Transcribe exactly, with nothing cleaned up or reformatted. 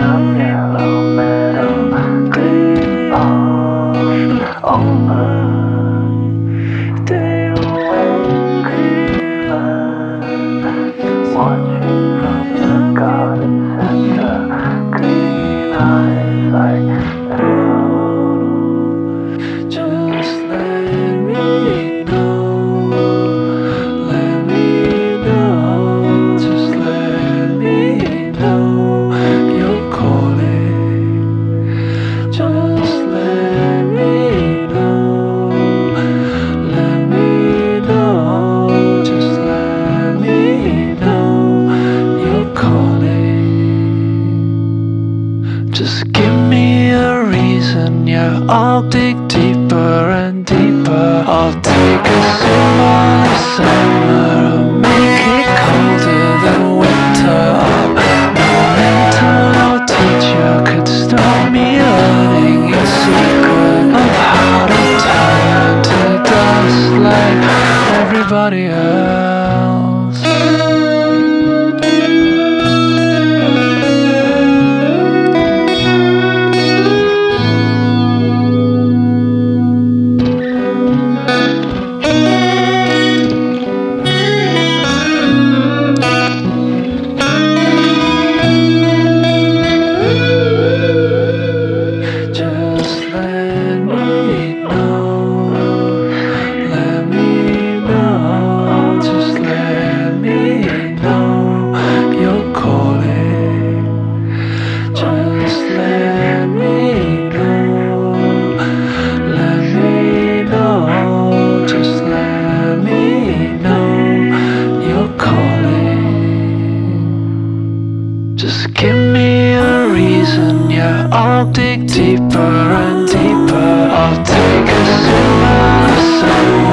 some yellow melody on over. Stay awake, watching from the garden center, green eyes like blue. Just let me know, let me know, just let me know you're calling. Just let me know, let me know, just let me know you're calling. Just give me a reason, yeah, I'll dig deeper and deeper. I'll take a sip on the summer, I'll make it colder than winter. I'll no mentor, no teacher could stop me learning your secret of how to turn to dust like everybody else. Just let me know, let me know, just let me know you're calling. Just let me know, let me know, just let me know you're calling. Just give me a reason, yeah, I'll dig deeper and deeper. I'll take a sip of the sun.